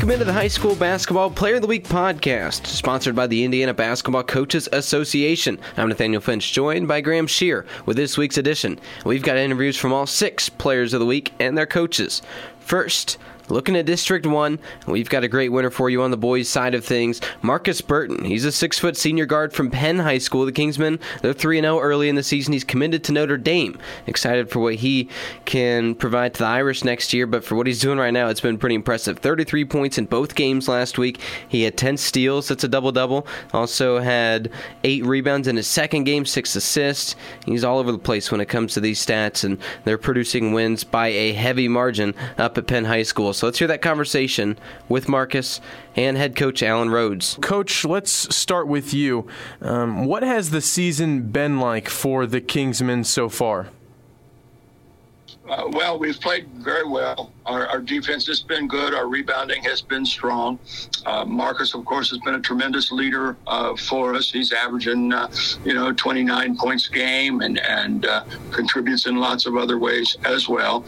Welcome into the High School Basketball Player of the Week podcast, sponsored by the Indiana Basketball Coaches Association. I'm Nathaniel Finch, joined by Graham Shear with this week's edition. We've got interviews from all 6 Players of the Week and their coaches. First, looking at District 1, we've got a great winner for you on the boys' side of things. Marcus Burton, he's a 6-foot senior guard from Penn High School. The Kingsmen, they're 3-0 early in the season. He's committed to Notre Dame. Excited for what he can provide to the Irish next year, but for what he's doing right now, it's been pretty impressive. 33 points in both games last week. He had 10 steals. That's a double-double. Also had 8 rebounds in his second game, 6 assists. He's all over the place when it comes to these stats, and they're producing wins by a heavy margin up at Penn High School. So let's hear that conversation with Marcus and head coach Alan Rhodes. Coach, let's start with you. What has the season been like for the Kingsmen so far? Well, we've played very well. Our defense has been good. Our rebounding has been strong. Marcus, of course, has been a tremendous leader for us. He's averaging, 29 points a game and contributes in lots of other ways as well.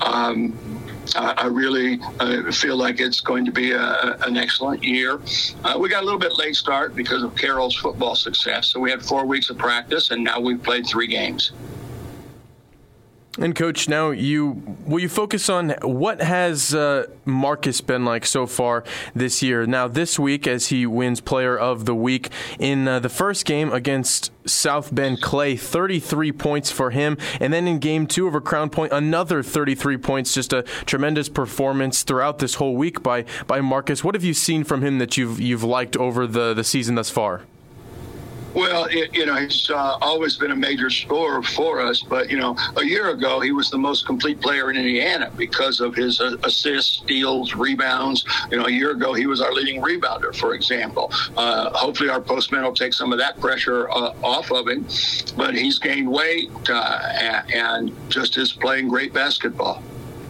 I really feel like it's going to be an excellent year. We got a little bit late start because of Carroll's football success. So we had 4 weeks of practice, and now we've played 3 games. And Coach, now will you focus on what has Marcus been like so far this year? Now this week, as he wins Player of the Week in the first game against South Bend Clay, 33 points for him, and then in Game 2 over Crown Point, another 33 points. Just a tremendous performance throughout this whole week by Marcus. What have you seen from him that you've liked over the season thus far? Well, he's always been a major scorer for us, but, a year ago he was the most complete player in Indiana because of his assists, steals, rebounds. A year ago he was our leading rebounder, for example. Hopefully our postman will take some of that pressure off of him, but he's gained weight and just is playing great basketball.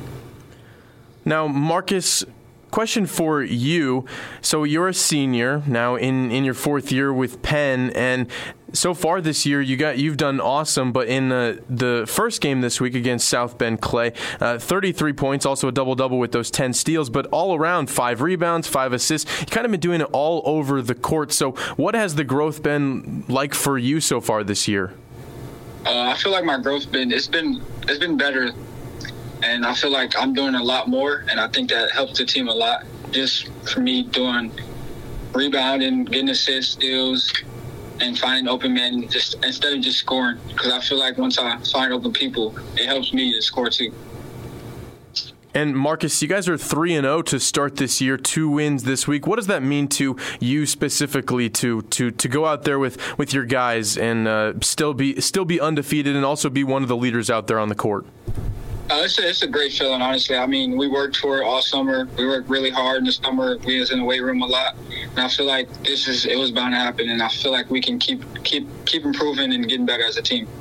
Now, Marcus, question for you. So you're a senior now in your 4th year with Penn, and so far this year you've done awesome. But in the first game this week against South Bend Clay, 33 points, also a double-double with those 10 steals, but all around 5 rebounds, 5 assists. You've kind of been doing it all over the court. So what has the growth been like for you so far this year? I feel like my growth it's been better. And I feel like I'm doing a lot more, and I think that helps the team a lot. Just for me doing rebounding, getting assists, steals, and finding open men just instead of just scoring. Because I feel like once I find open people, it helps me to score too. And Marcus, you guys are 3-0 to start this year, 2 wins this week. What does that mean to you specifically to go out there with your guys and still be undefeated and also be one of the leaders out there on the court? It's a great feeling, honestly. I mean, we worked for it all summer. We worked really hard in the summer. We was in the weight room a lot, and I feel like it was bound to happen. And I feel like we can keep improving and getting better as a team.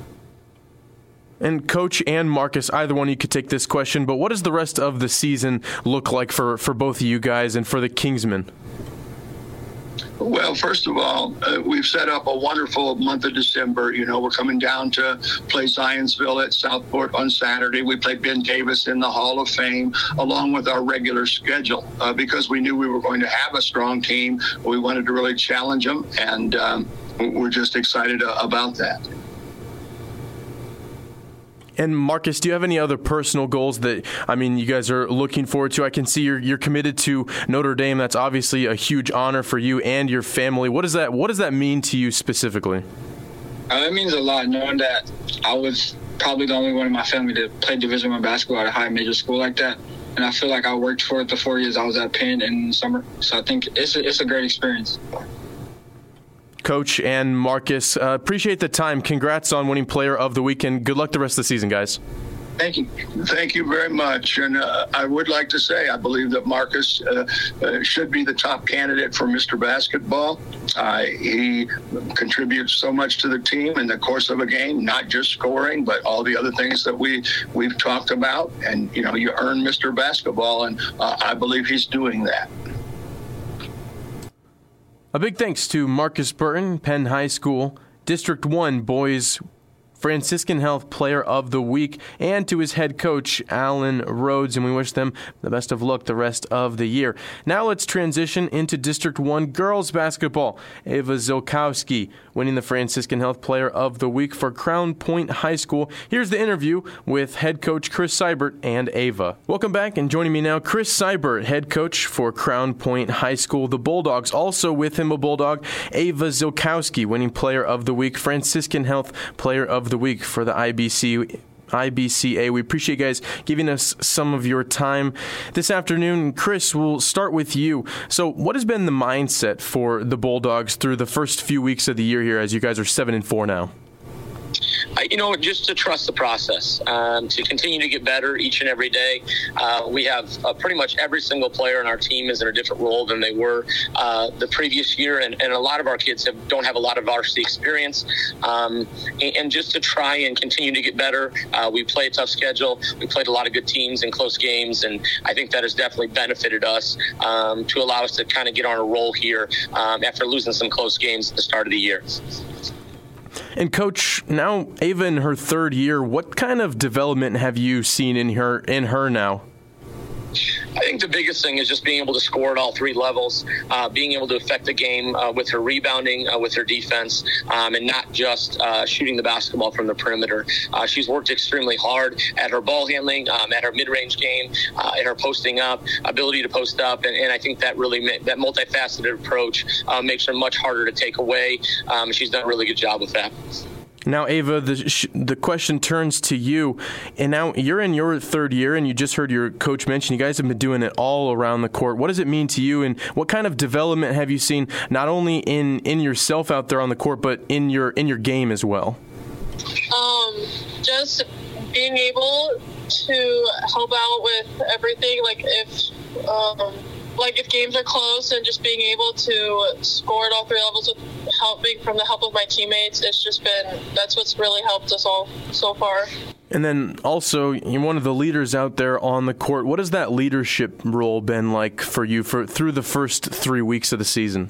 And Coach and Marcus, either one of you could take this question, but what does the rest of the season look like for both of you guys and for the Kingsmen? Well, first of all, we've set up a wonderful month of December. We're coming down to play Zionsville at Southport on Saturday. We play Ben Davis in the Hall of Fame, along with our regular schedule, because we knew we were going to have a strong team. We wanted to really challenge them, and we're just excited about that. And Marcus, do you have any other personal goals that, you guys are looking forward to? I can see you're committed to Notre Dame. That's obviously a huge honor for you and your family. What does that mean to you specifically? It means a lot, knowing that I was probably the only one in my family to play Division I basketball at a high major school like that. And I feel like I worked for it the 4 years I was at Penn in the summer. So I think it's a great experience. Coach and Marcus, appreciate the time. Congrats on winning Player of the Week, and good luck the rest of the season, guys. Thank you. Thank you very much. And I would like to say I believe that Marcus should be the top candidate for Mr. Basketball. He contributes so much to the team in the course of a game, not just scoring, but all the other things that we've talked about. And, you earn Mr. Basketball, and I believe he's doing that. A big thanks to Marcus Burton, Penn High School, District 1 boys Franciscan Health Player of the Week, and to his head coach, Alan Rhodes, and we wish them the best of luck the rest of the year. Now let's transition into District 1 girls basketball. Ava Zilkowski winning the Franciscan Health Player of the Week for Crown Point High School. Here's the interview with head coach Chris Seibert and Ava. Welcome back, and joining me now, Chris Seibert, head coach for Crown Point High School, the Bulldogs. Also with him, a Bulldog, Ava Zilkowski, winning Player of the Week, Franciscan Health Player of the Week for the IBCA. We appreciate you guys giving us some of your time this afternoon. Chris, we'll start with you. So what has been the mindset for the Bulldogs through the first few weeks of the year here, as you guys are 7-4 now? Just to trust the process, to continue to get better each and every day. We have pretty much every single player in our team is in a different role than they were the previous year, and a lot of our kids don't have a lot of varsity experience. And just to try and continue to get better, we play a tough schedule. We played a lot of good teams and close games, and I think that has definitely benefited us to allow us to kind of get on a roll here after losing some close games at the start of the year. And Coach, now Ava in her third year, what kind of development have you seen in her now? I think the biggest thing is just being able to score at all three levels, being able to affect the game with her rebounding, with her defense, and not just shooting the basketball from the perimeter. She's worked extremely hard at her ball handling, at her mid-range game, at her posting up, ability to post up, and I think that really that multifaceted approach makes her much harder to take away. She's done a really good job with that. Now, Ava, the question turns to you, and now you're in your third year, and you just heard your coach mention you guys have been doing it all around the court. What does it mean to you, and what kind of development have you seen, not only in yourself out there on the court, but in your game as well? Just being able to help out with everything, like if games are close, and just being able to score at all three levels with from the help of my teammates, that's what's really helped us all so far. And then also, you're one of the leaders out there on the court. What has that leadership role been like for you through the first 3 weeks of the season?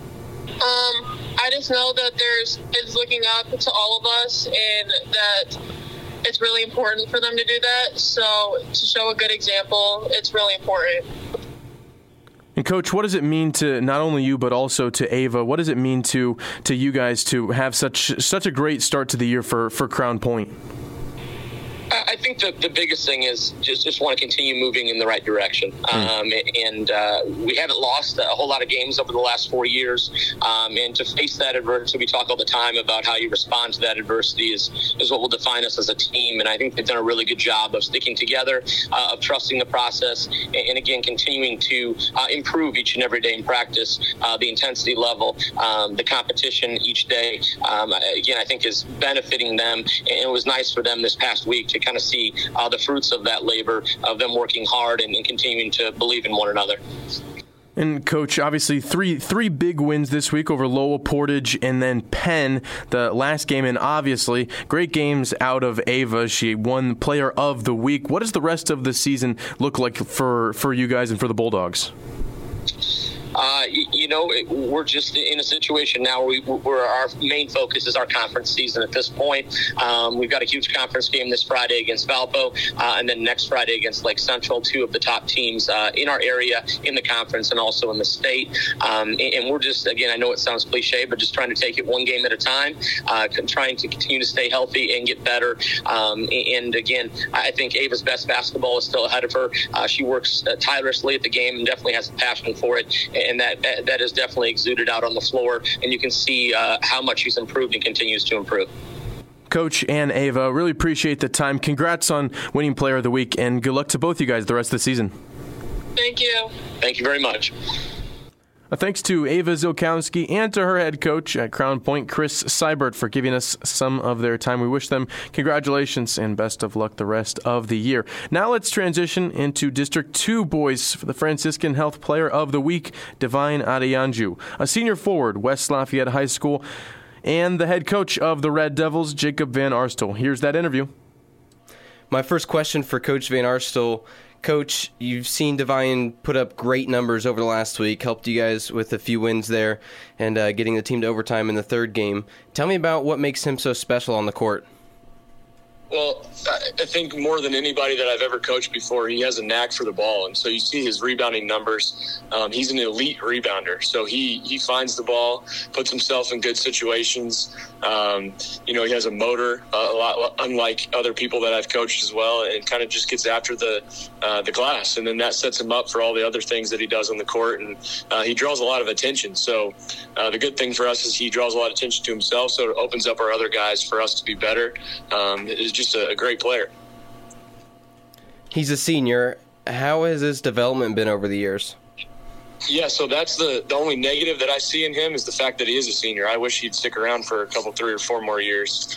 I just know that there's kids looking up to all of us, and that it's really important for them to do that. So to show a good example, it's really important. And Coach, what does it mean to not only you but also to Ava? What does it mean to you guys to have such a great start to the year for Crown Point? I think the biggest thing is just want to continue moving in the right direction. And we haven't lost a whole lot of games over the last 4 years. And to face that adversity, we talk all the time about how you respond to that adversity is what will define us as a team. And I think they've done a really good job of sticking together, of trusting the process, and again, continuing to improve each and every day in practice, the intensity level, the competition each day, again, I think is benefiting them. And it was nice for them this past week to kind of see the fruits of that labor, of them working hard and continuing to believe in one another. And Coach, obviously three big wins this week over Lowell, Portage, and then Penn, the last game, and obviously great games out of Ava. She won Player of the Week. What does the rest of the season look like for you guys and for the Bulldogs? We're just in a situation now where our main focus is our conference season at this point. We've got a huge conference game this Friday against Valpo, and then next Friday against Lake Central, two of the top teams in our area, in the conference, and also in the state. And we're just, again, I know it sounds cliche, but just trying to take it one game at a time, trying to continue to stay healthy and get better. And again, I think Ava's best basketball is still ahead of her. She works tirelessly at the game and definitely has a passion for it. And that is definitely exuded out on the floor, and you can see how much she's improved and continues to improve. Coach and Ava, really appreciate the time. Congrats on winning Player of the Week, and good luck to both you guys the rest of the season. Thank you. Thank you very much. Thanks to Ava Zilkowski and to her head coach at Crown Point, Chris Seibert, for giving us some of their time. We wish them congratulations and best of luck the rest of the year. Now let's transition into District 2 boys for the Franciscan Health Player of the Week, Divine Adeyanju, a senior forward, West Lafayette High School, and the head coach of the Red Devils, Jacob Van Arstel. Here's that interview. My first question for Coach Van Arstel. Coach, you've seen Divine put up great numbers over the last week, helped you guys with a few wins there, and getting the team to overtime in the third game. Tell me about what makes him so special on the court. Well, I think more than anybody that I've ever coached before, he has a knack for the ball. And so you see his rebounding numbers. He's an elite rebounder. So he finds the ball, puts himself in good situations. He has a motor, a lot unlike other people that I've coached as well, and kind of just gets after the glass. And then that sets him up for all the other things that he does on the court. And he draws a lot of attention. So the good thing for us is he draws a lot of attention to himself. So it opens up our other guys for us to be better. It's just a great player. He's a senior. How has his development been over the years? Yeah, so that's the only negative that I see in him is the fact that he is a senior. I wish he'd stick around for a couple, 3 or 4 more years.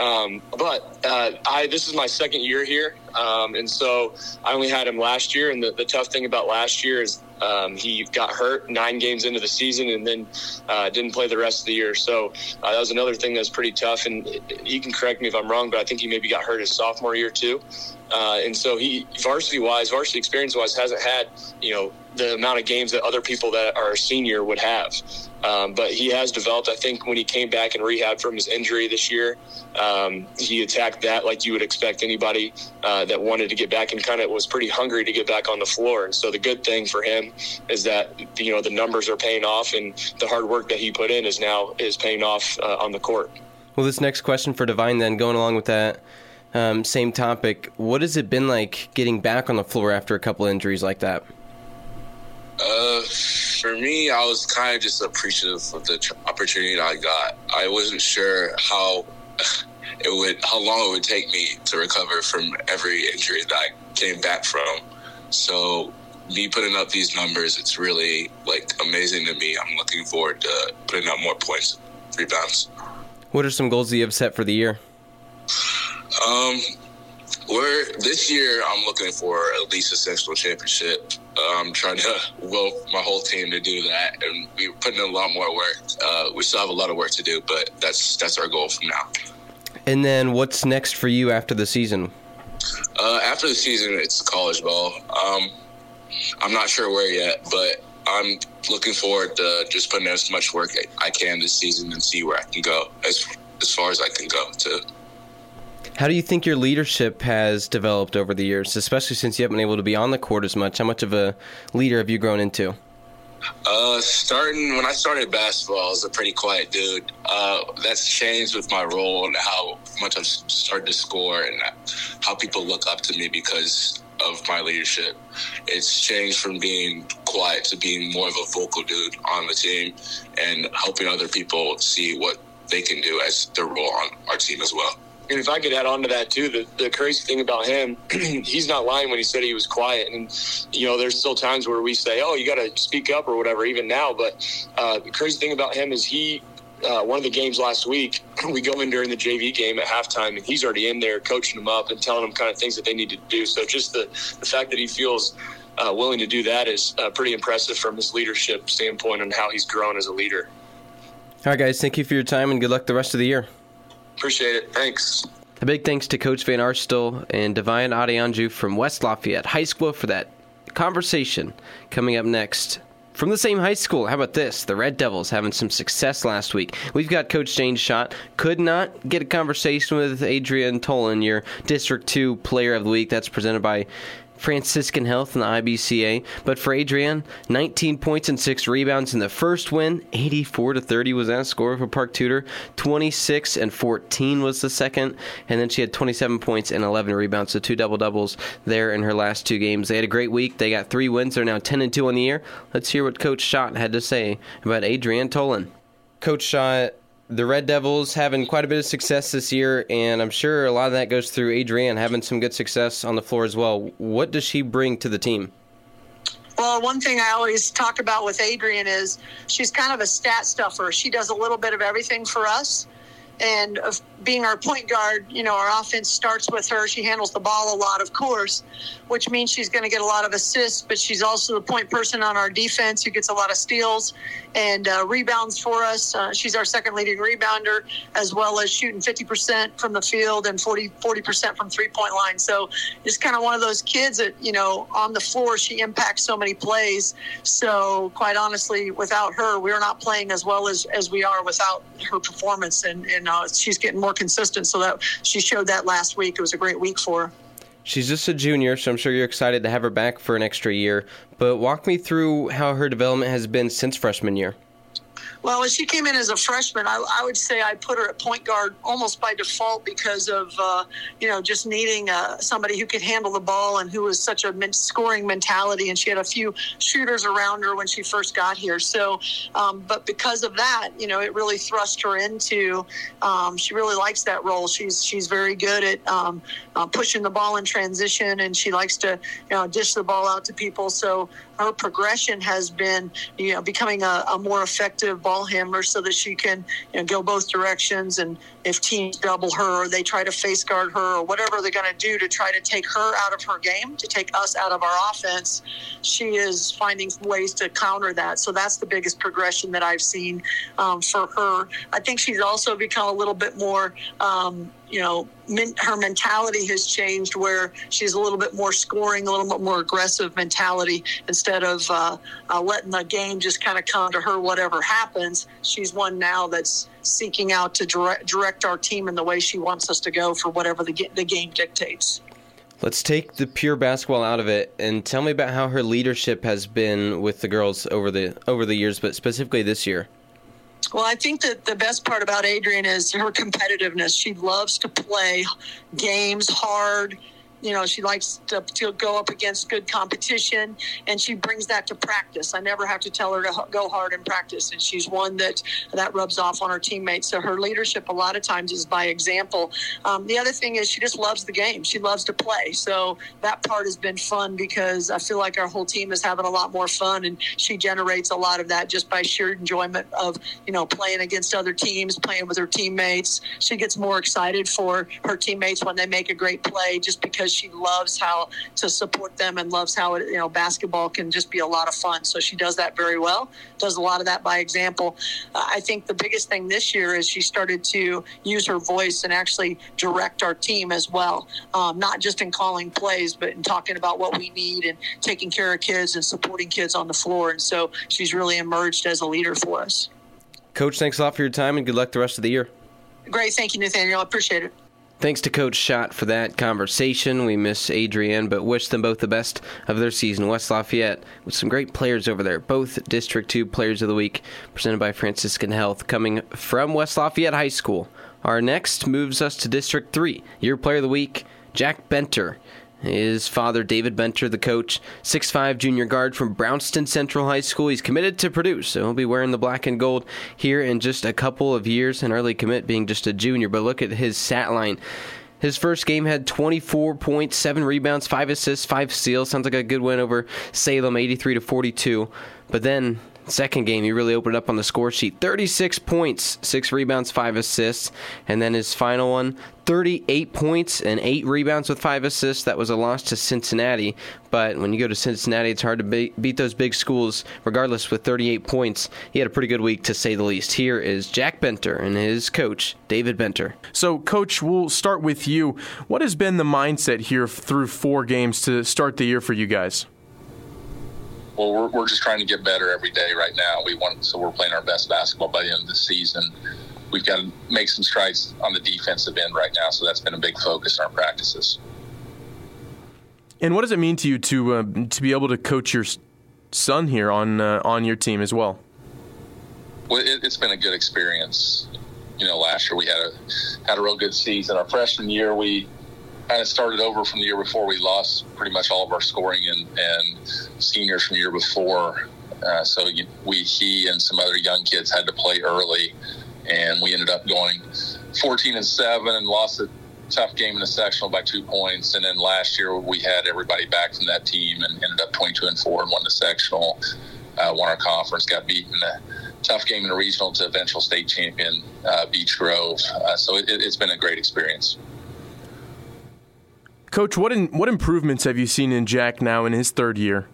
This is my second year here, and so I only had him last year. And the tough thing about last year is he got hurt 9 games into the season and then didn't play the rest of the year. So that was another thing that's pretty tough. And you can correct me if I'm wrong, but I think he maybe got hurt his sophomore year too. And so he varsity experience-wise, hasn't had the amount of games that other people that are a senior would have. But he has developed. I think when he came back and rehabbed from his injury this year, he attacked that like you would expect anybody that wanted to get back, and kind of was pretty hungry to get back on the floor. And so the good thing for him is that the numbers are paying off, and the hard work that he put in is paying off on the court. Well, this next question for Divine, then, going along with that same topic, what has it been like getting back on the floor after a couple injuries like that? For me, I was kind of just appreciative of the opportunity that I got. I wasn't sure how long it would take me to recover from every injury that I came back from. So me putting up these numbers, it's really amazing to me. I'm looking forward to putting up more points, rebounds. What are some goals that you have set for the year? This year, I'm looking for at least a sectional championship. I'm trying to will my whole team to do that, and we're putting in a lot more work. We still have a lot of work to do, but that's our goal from now. And then what's next for you after the season? After the season, it's college ball. I'm not sure where yet, but I'm looking forward to just putting in as much work I can this season and see where I can go as far as I can go to. How do you think your leadership has developed over the years, especially since you haven't been able to be on the court as much? How much of a leader have you grown into? When I started basketball, I was a pretty quiet dude. That's changed with my role and how much I've started to score and how people look up to me because of my leadership. It's changed from being quiet to being more of a vocal dude on the team and helping other people see what they can do as their role on our team as well. And if I could add on to that, too, the crazy thing about him, he's not lying when he said he was quiet. And, there's still times where we say, oh, you got to speak up or whatever, even now. But the crazy thing about him is one of the games last week, we go in during the JV game at halftime, and he's already in there coaching them up and telling them kind of things that they need to do. So just the fact that he feels willing to do that is pretty impressive from his leadership standpoint and how he's grown as a leader. All right, guys, thank you for your time, and good luck the rest of the year. Appreciate it. Thanks. A big thanks to Coach Van Arstel and Divine Adeyanju from West Lafayette High School for that conversation. Coming up next, from the same high school, how about this? The Red Devils having some success last week. We've got Coach Jane Schott. Could not get a conversation with Adrienne Tolan, your District 2 Player of the Week. That's presented by Franciscan Health and the IBCA. But for Adrienne, 19 points and 6 rebounds in the first win. 84-30 was that score for Park Tudor. 26-14 was the second. And then she had 27 points and 11 rebounds, so 2 double-doubles there in her last 2 games. They had a great week. They got 3 wins. They're now 10-2 on the year. Let's hear what Coach Schott had to say about Adrienne Tolan. Coach Schott, the Red Devils having quite a bit of success this year, and I'm sure a lot of that goes through Adrienne having some good success on the floor as well. What does she bring to the team? Well, one thing I always talk about with Adrienne is she's kind of a stat stuffer. She does a little bit of everything for us. And being our point guard, our offense starts with her. She handles the ball a lot, of course, which means she's going to get a lot of assists, but she's also the point person on our defense who gets a lot of steals and rebounds for us. She's our second leading rebounder, as well as shooting 50% from the field and 40% from three-point line. So it's kind of one of those kids that, on the floor, she impacts so many plays. So quite honestly, without her, we're not playing as well as we are without her performance and she's getting more consistent. So that she showed that last week. It was a great week for her. She's just a junior, so I'm sure you're excited to have her back for an extra year. But walk me through how her development has been since freshman year. Well, when she came in as a freshman, I would say I put her at point guard almost by default because of, just needing somebody who could handle the ball and who was such a scoring mentality. And she had a few shooters around her when she first got here. So, but because of that, it really thrust her into, she really likes that role. She's very good at pushing the ball in transition, and she likes to, dish the ball out to people. So her progression has been, becoming a more effective ball handler so that she can go both directions. And if teams double her or they try to face guard her or whatever they're going to do to try to take her out of her game, to take us out of our offense, she is finding ways to counter that. So that's the biggest progression that I've seen for her. I think she's also become a little bit more her mentality has changed where she's a little bit more scoring, a little bit more aggressive mentality instead of letting the game just kind of come to her whatever happens. She's one now that's seeking out to direct our team in the way she wants us to go for whatever the game dictates. Let's take the pure basketball out of it and tell me about how her leadership has been with the girls over the years, but specifically this year. Well, I think that the best part about Adrian is her competitiveness. She loves to play games hard. She likes to go up against good competition, and she brings that to practice. I never have to tell her to go hard in practice, and she's one that rubs off on her teammates. So her leadership a lot of times is by example. The other thing is she just loves the game. She loves to play. So that part has been fun because I feel like our whole team is having a lot more fun, and she generates a lot of that just by sheer enjoyment of, playing against other teams, playing with her teammates. She gets more excited for her teammates when they make a great play just because she loves how to support them and loves how basketball can just be a lot of fun. So she does that very well, does a lot of that by example. I think the biggest thing this year is she started to use her voice and actually direct our team as well, not just in calling plays, but in talking about what we need and taking care of kids and supporting kids on the floor. And so she's really emerged as a leader for us. Coach, thanks a lot for your time and good luck the rest of the year. Great. Thank you, Nathaniel. I appreciate it. Thanks to Coach Schott for that conversation. We miss Adrienne, but wish them both the best of their season. West Lafayette with some great players over there, both District 2 Players of the Week, presented by Franciscan Health, coming from West Lafayette High School. Our next moves us to District 3. Your Player of the Week, Jack Benter. His father, David Benter, the coach, 6'5" junior guard from Brownston Central High School. He's committed to Purdue, so he'll be wearing the black and gold here in just a couple of years, an early commit being just a junior. But look at his stat line. His first game had 24 points, 7 rebounds, 5 assists, 5 steals. Sounds like a good win over Salem, 83-42. But then second game, he really opened up on the score sheet. 36 points, 6 rebounds, 5 assists. And then his final one, 38 points and 8 rebounds with 5 assists. That was a loss to Cincinnati. But when you go to Cincinnati, it's hard to beat those big schools, regardless, with 38 points. He had a pretty good week, to say the least. Here is Jack Benter and his coach, David Benter. So, Coach, we'll start with you. What has been the mindset here through 4 games to start the year for you guys? Well, we're just trying to get better every day right now. So we're playing our best basketball by the end of the season. We've got to make some strides on the defensive end right now, so that's been a big focus in our practices. And what does it mean to you to be able to coach your son here on your team as well? Well, it's been a good experience. Last year we had a real good season. Our freshman year, we kind of started over from the year before. We lost pretty much all of our scoring and seniors from the year before. So he and some other young kids had to play early, and we ended up going 14-7 and lost a tough game in the sectional by 2 points. And then last year we had everybody back from that team and ended up 22-4 and won the sectional, won our conference, got beaten a tough game in the regional to eventual state champion Beech Grove. So it's been a great experience. Coach, what improvements have you seen in Jack now in his third year?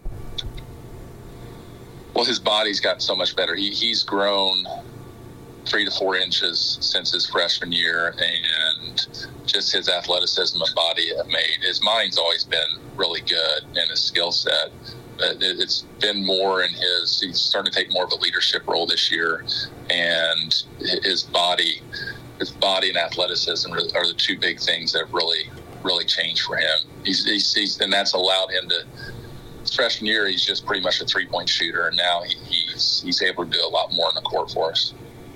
Well, his body's gotten so much better. He's grown 3 to 4 inches since his freshman year, and just his athleticism and body have made. His mind's always been really good in his skill set. It's been more in he's starting to take more of a leadership role this year, and his body his body and athleticism are the two big things that really changed for him. He's and that's allowed him to. His freshman year, he's just pretty much a 3-point shooter, and now he's able to do a lot more on the court for us.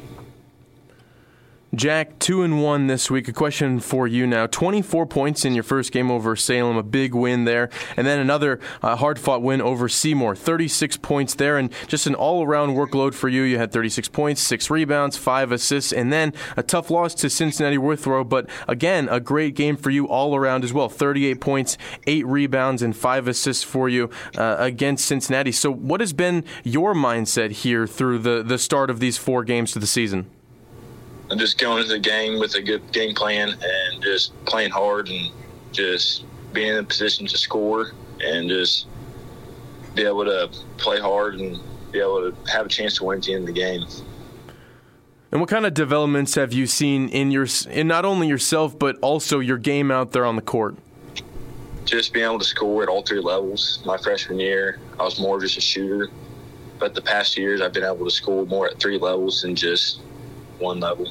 Jack, 2-1 this week. A question for you now. 24 points in your first game over Salem, a big win there. And then another hard-fought win over Seymour, 36 points there. And just an all-around workload for you. You had 36 points, 6 rebounds, 5 assists, and then a tough loss to Cincinnati Withrow. But again, a great game for you all around as well. 38 points, 8 rebounds, and 5 assists for you against Cincinnati. So what has been your mindset here through the start of these 4 games to the season? I'm just going into the game with a good game plan and just playing hard and just being in a position to score and just be able to play hard and be able to have a chance to win at the end of the game. And what kind of developments have you seen in not only yourself but also your game out there on the court? Just being able to score at all 3 levels. My freshman year, I was more just a shooter. But the past years, I've been able to score more at 3 levels than just 1 level.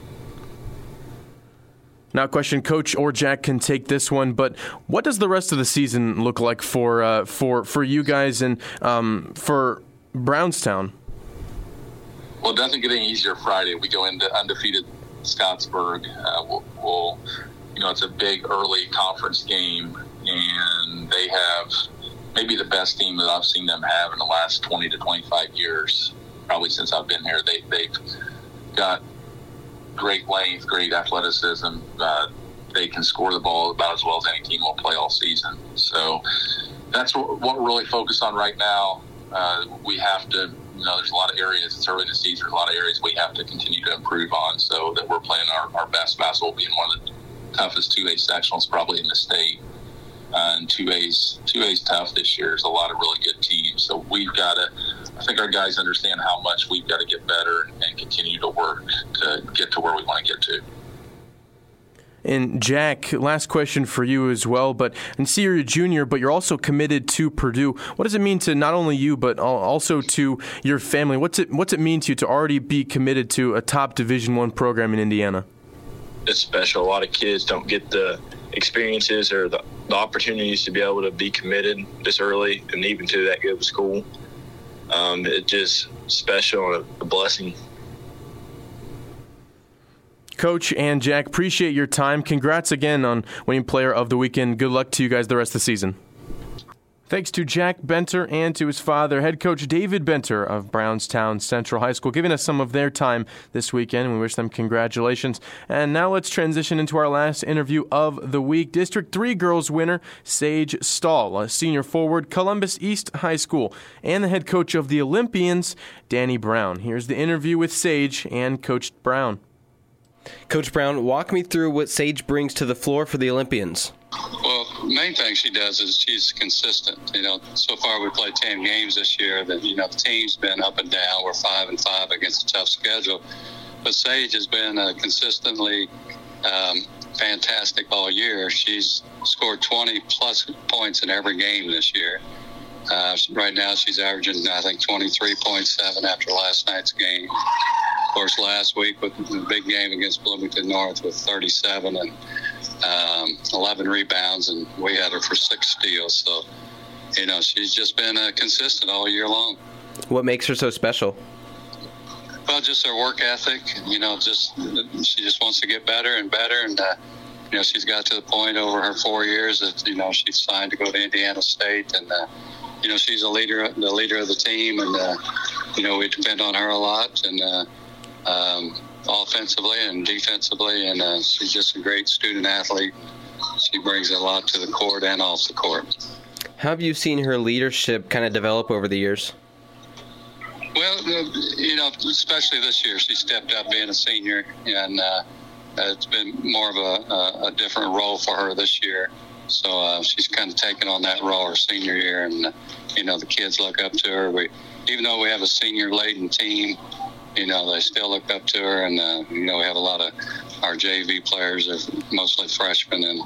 Now, question, Coach or Jack can take this one, but what does the rest of the season look like for you guys and for Brownstown? Well, it doesn't get any easier Friday. We go into undefeated Scottsburg. We'll it's a big early conference game, and they have maybe the best team that I've seen them have in the last 20 to 25 years, probably since I've been here. They've got great length, great athleticism. They can score the ball about as well as any team will play all season. So that's what we're really focused on right now. We have to, there's a lot of areas, it's early in the season, there's a lot of areas we have to continue to improve on so that we're playing our best basketball, being one of the toughest 2A sectionals probably in the state. And 2A's tough this year. There's a lot of really good teams. So we've got to, I think our guys understand how much we've got to get better and continue to work to get to where we want to get to. And Jack, last question for you as well. But I see you're a junior, but you're also committed to Purdue. What does it mean to not only you, but also to your family? What's it mean to you to already be committed to a top Division I program in Indiana? It's special. A lot of kids don't get the experiences or the opportunities to be able to be committed this early and even to that good of a school. It's just special and a blessing. Coach and Jack, appreciate your time. Congrats again on winning Player of the Weekend. Good luck to you guys the rest of the season. Thanks to Jack Benter and to his father, head coach David Benter of Brownstown Central High School, giving us some of their time this weekend. We wish them congratulations. And now let's transition into our last interview of the week. District 3 girls winner Sage Stahl, a senior forward, Columbus East High School, and the head coach of the Olympians, Danny Brown. Here's the interview with Sage and Coach Brown. Coach Brown, walk me through what Sage brings to the floor for the Olympians. Well, the main thing she does is she's consistent. So far we played 10 games this year. The team's been up and down. We're 5-5 against a tough schedule. But Sage has been consistently fantastic all year. She's scored 20-plus points in every game this year. Right now she's averaging, I think, 23.7 after last night's game. Of course, last week with the big game against Bloomington North with 37 and 11 rebounds, and we had her for 6 steals. So, she's just been consistent all year long. What makes her so special? Well, just her work ethic. She just wants to get better and better, and she's got to the point over her 4 years that she's signed to go to Indiana State, and she's the leader of the team, and we depend on her a lot, and offensively and defensively, and she's just a great student athlete. She brings a lot to the court and off the court. How have you seen her leadership kind of develop over the years? Well, especially this year, she stepped up being a senior, and it's been more of a different role for her this year. So she's kind of taken on that role her senior year, and the kids look up to her. Even though we have a senior-laden team, they still look up to her, and we have a lot of our JV players are mostly freshmen, and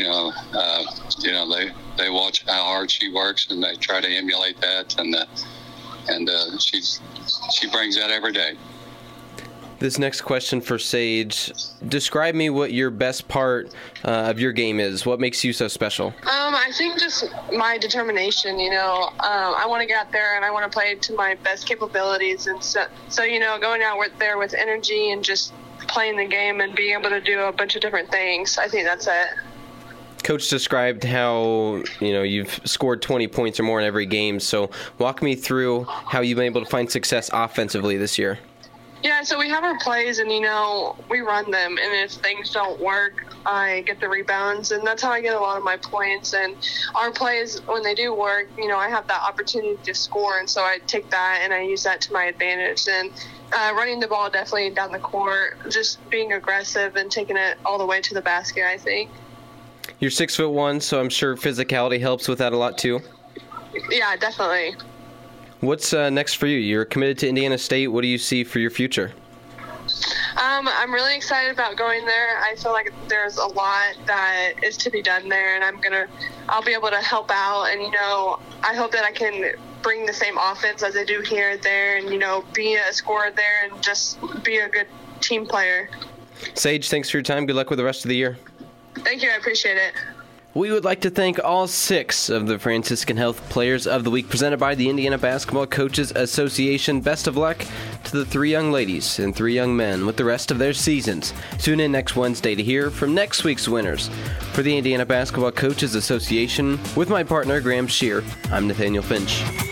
they watch how hard she works, and they try to emulate that, and she brings that every day. This next question for Sage. Describe me what your best part of your game is. What makes you so special? I think just my determination, I want to get out there and I want to play to my best capabilities. And so going out there with energy and just playing the game and being able to do a bunch of different things. I think that's it. Coach described how, you've scored 20 points or more in every game. So walk me through how you've been able to find success offensively this year. Yeah, so we have our plays, and, we run them. And if things don't work, I get the rebounds. And that's how I get a lot of my points. And our plays, when they do work, I have that opportunity to score. And so I take that and I use that to my advantage. And running the ball definitely down the court, just being aggressive and taking it all the way to the basket, I think. You're 6'1", so I'm sure physicality helps with that a lot too. Yeah, definitely. What's next for you? You're committed to Indiana State. What do you see for your future? I'm really excited about going there. I feel like there's a lot that is to be done there, and I'll be able to help out. And I hope that I can bring the same offense as I do here and there, and be a scorer there and just be a good team player. Sage, thanks for your time. Good luck with the rest of the year. Thank you. I appreciate it. We would like to thank all 6 of the Franciscan Health Players of the Week presented by the Indiana Basketball Coaches Association. Best of luck to the 3 young ladies and 3 young men with the rest of their seasons. Tune in next Wednesday to hear from next week's winners. For the Indiana Basketball Coaches Association, with my partner Graham Shear, I'm Nathaniel Finch.